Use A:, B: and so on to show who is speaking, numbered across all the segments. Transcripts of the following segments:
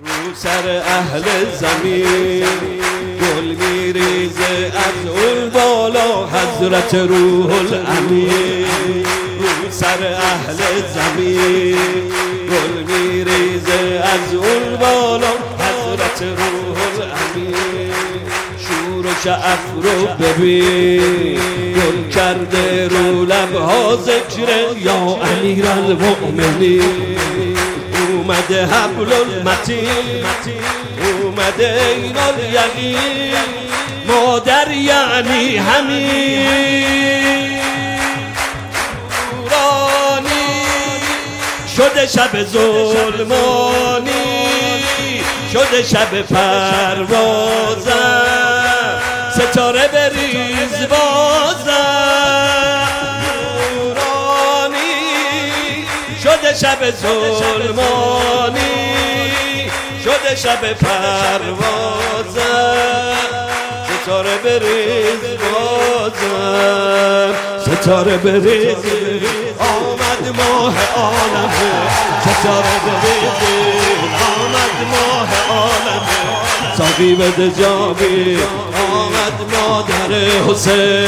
A: رو سر اهل زمین گل میریزه از اون بالا حضرت روح الامین. رو سر اهل زمین گل میریزه از اون بالا حضرت روح الامین. شور و شعف رو ببین گل کرده رو لبها ذکر یا امیر المؤمنین. اومده حبل المتین اومده این الیقین مادر یعنی همین. نورانی شده شب ظلمانی شده شب پروازم ستاره بریز بازم. نورانی شده شب ظلمانی شده شب پروازم ستاره بریز بازم ستاره بریز. آمد ماه عالمه ستاره بریز آمد ماه عالمه ساقی بده جامی. آمد مادر حسین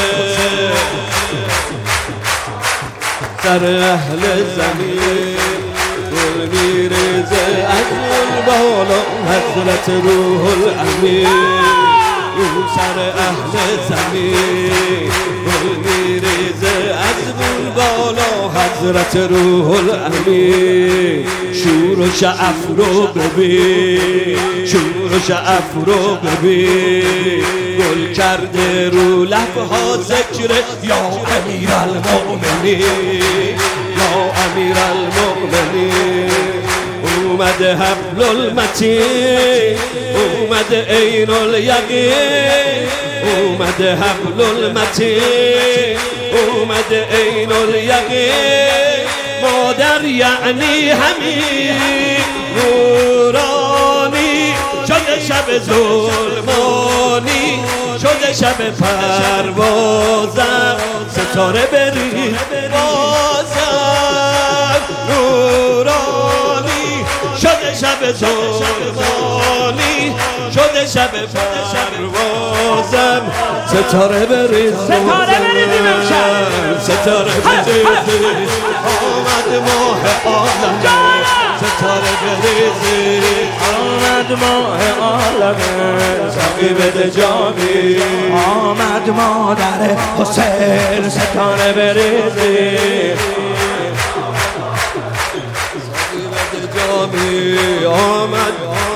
A: سر اهل زمین گل میریزه از اون بالا حضرت روح الامین. رو سر اهل زمین گل میریزه از اون بالا حضرت روح الامین. شور و شعف رو ببین شور و شعف رو ببین گل کرده رو لبها ذکر یا امیر المؤمنین یا امیر المؤمنین. اومده حبل المتین اومده عین الیقین اومده حبل المتین اومده عین الیقین مادر یعنی همین. نورانی شده شب ظلمانی شده شب پروازم ستاره بریز بازم. نورانی شده شب ظلمانی شده شب پروازم ستاره بریز ستاره بریز. آمد ماه عالمه ستاره بریز
B: آمد ماه عالمه
A: ساقی بده جامی.
B: آمد مادر حسین ستاره بریزی
A: جامی. آمد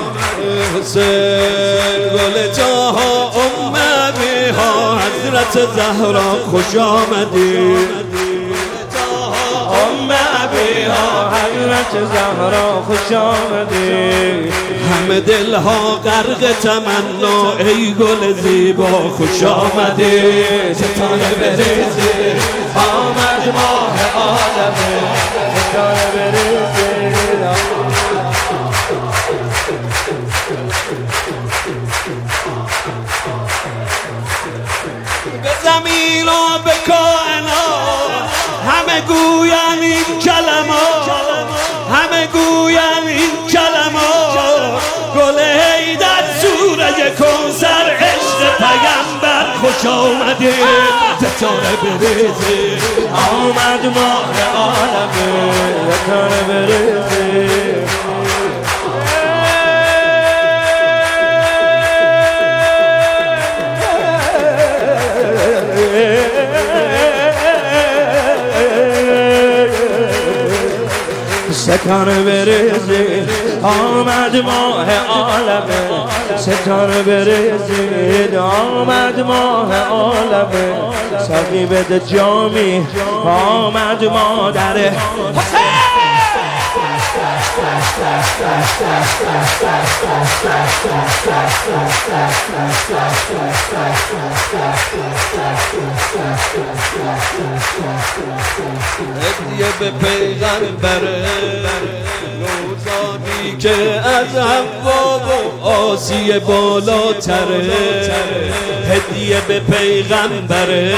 A: حسین گل جاها اممی ها حضرت زهرا خوش آمدی.
B: اممی ها حضرت زهرا خوش آمدی.
A: همه دلها غرق تمنا ای گل زیبا خوش آمدی.
B: ستاره بریزی آمد ماه عالمه ستاره بریزی.
A: به زمین و به کائنات همه گوین این کلمات همه گوین این کلمات. گل حیدر سوره کوثر عشق پیغمبر خوش آمده ستاره بریزی.
B: آمد ماه عالمه ستاره بریزی. ستاره بریزی آمد ماه عالمه ستاره بریزی. آمد ماه عالمه ساقی بده جامی. آمد مادر حسین
A: هدیه به پیغمبره نوزادی که از حوا و آسیه بالاتره. هدیه به پیغمبره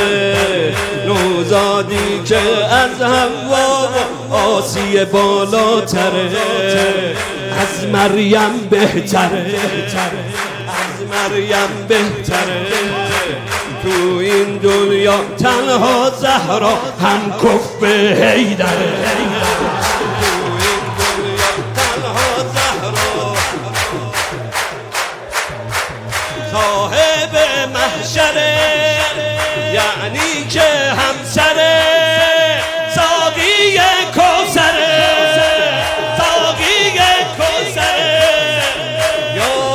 A: نوزادی که از حوا و آسیه بالاتره. از مریم بهتره، از مریم بهتره. تو این دنیا تنها زهرا هم کف به حیدره. تو این دنیا تنها زهرا صاحب محشره، یعنی که همسره ساقی کوثره، ساقی کوثره. یا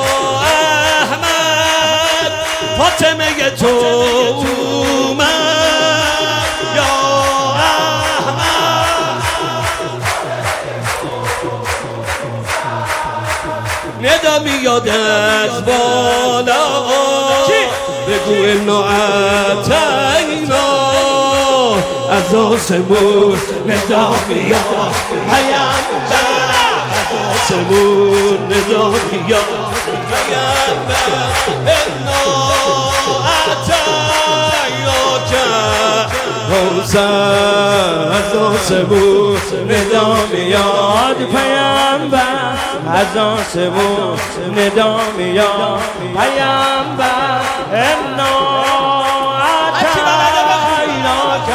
A: احمد فاطمه تو اومد، یا احمد ندا میاد از بالا، بگو انا اعطینا، از آسمون ندا میاد پیامبر، از آسمون ندا میاد پیامبر. انا اعطیناک کوثر، از آسمون ندا میاد پیامبر،
B: از آسمون ندا میاد پیامبر. انا اعطیناک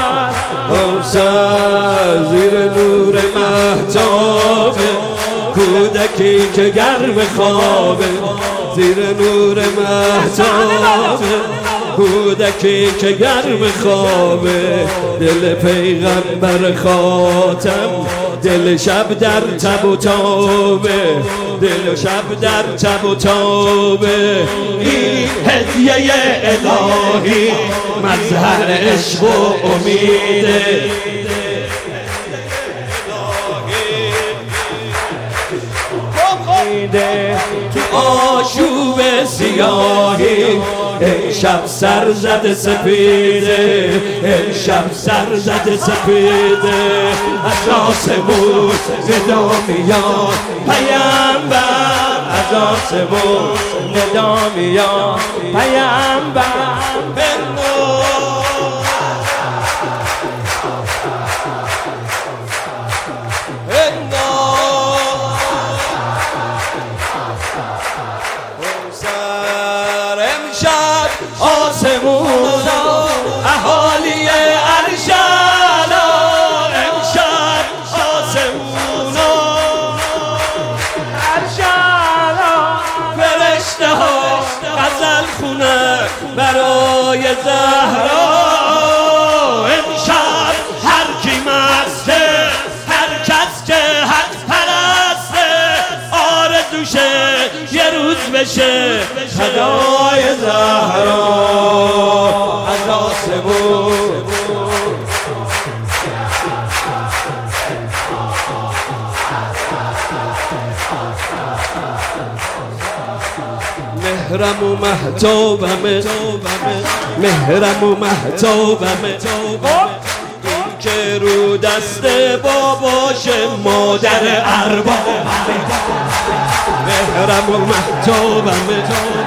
A: کوثر، زیر نور مهتاب کودکی که گرم خوابه، زیر نور مهتاب کودکی که گرم خوابه. دل پیغمبر خاتم دل شب در تب و تابه، دل شب در تب و تابه. این هدیه الهی مظهر عشق و امیده. تو آشوب سیاهی امشب سر زده سپیده، امشب سر زده سپیده. از آسمون ندا میاد پیامبر،
B: از آسمون ندا میاد پیامبر.
A: آسمون اهالی ارشالا، امشب آسمون
B: ارشالا
A: فرشته ها غزل خونه برای زهرا. امشب هر کی مسته، هر کس که حق پرسته، آرزوشه یه روز بشه فدای زهرا. از آسمون مهرم و مهتابمه، مهرم و مهتابمه. این که رو دست باباشه مادر اربابمه، مهرم و مهتابمه.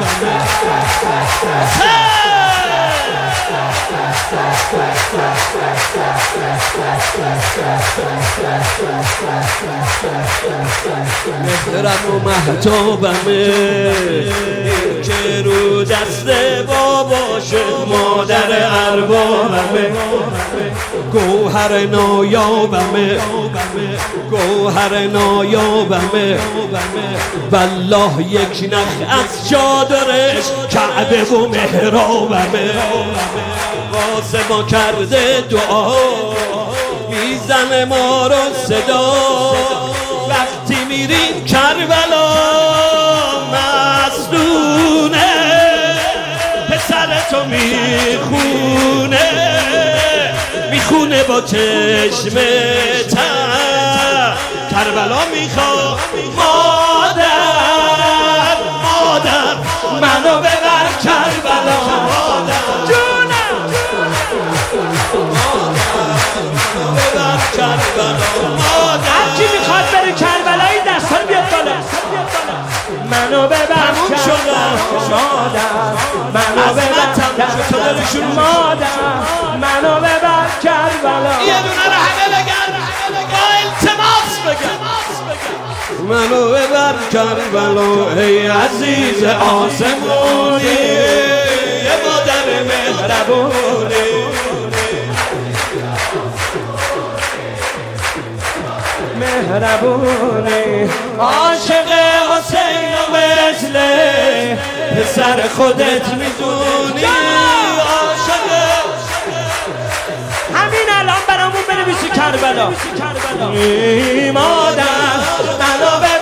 A: مهرم و مهتابمه، این که رو دست باباشه مادر اربابمه. گوهر نایابمه، گوهر نایابمه. والله یک نخ از چادرش کعبه و محرابمه. واسه ما کرده دعا، میزنه ما رو صدا. وقتی میریم کربلا مصدونه، پسر تو میخونه، میخونه با چشم تر. کربلا میخواد مادر، مادر منو ببر کربلا. جونم ببر کربلا.
B: هر کی میخواد بره کربلا این دستا رو بیاد بالا. منو ببر کربلا مادر، منو ببر کربلا مادر، منو ببر کربلا.
A: یه دونه رو همه بگن، با التماس بگن. منو ببر کربلا ای عزیز آسمونی یه مادر مهربونی
B: مهربونی عاشق حسین و مثل
A: پسر خودت میدونی عاشق
B: همین الان برامون بنویسی کربلا مادر منو